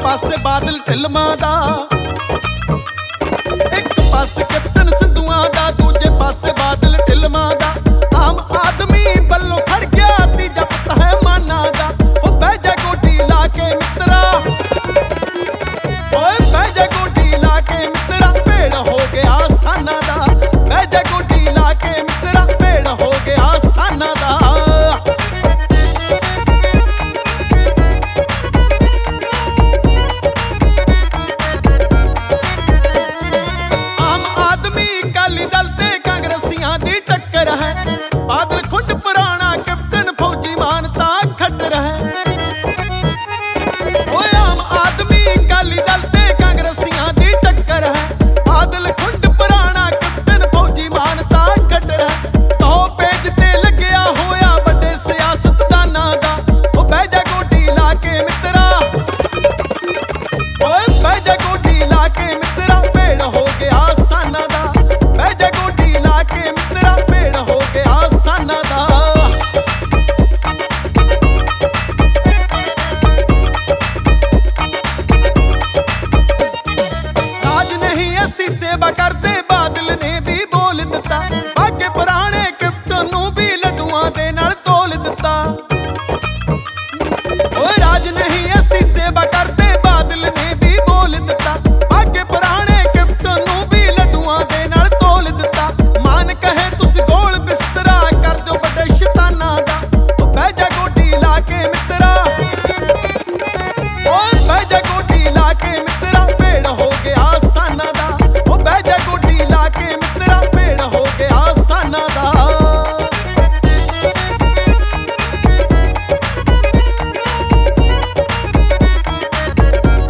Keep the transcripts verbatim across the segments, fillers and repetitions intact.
पासे बादल ढिल्लमां दा, एक पासे कैप्टन सिद्धूआं दा, दूजे पासे बादल ढिल्लमां दा। आम आदमी बल्लों खड़ गया तीजा पुत है माना दा। ओ बह जा गोडी ला के मित्रा, ओए बह जा गोडी ला के मित्रा, भेड़ हो गया साना दा। बह जा गोडी ला के मित्रा, भेड़ हो गया साना दा। अकाली दल ते कांग्रेसियां दी टक्कर है, बादल खुंड पुराना कैप्टन फौजी मान तां खट्टर है। ओए आम आदमी अकाली दल ते कांग्रेसियां दी टक्कर है, बादल खुंड पुराना कैप्टन फौजी मान तां खट्टर है। तो पेज ते लग्या होया बड़े सियासतदानां दा। ओ बह जा गोडी ला के मित्रा, ओए बह जा गोडी ला के मित्रा, भेड़ हो गया साना दा। सेवा करते बादल ने भी बोल दिता, बागे पुराने कैप्टन नूं भी लड्डूआं दे नाल तोल दिता। ओए राज नहीं असी सेवा करते बादल ने भी बोल दिता, बागे पुराने कैप्टन नूं भी लड्डूआं दे नाल तोल दिता। मान कहे तुस गोल बिस्तरा कर दो बड़े शैतानां दा। ओ बह जा गोडी ला के मित्रा, ओए बह जा गोडी ला के मित्रा, भेड़ हो गया साना दा। बह जा गोडी ला के मित्रा, भेड़ हो गया साना दा।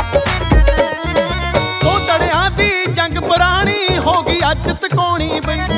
दो धड़ियां दी जंग पुरानी हो गई अज तकोनी बई,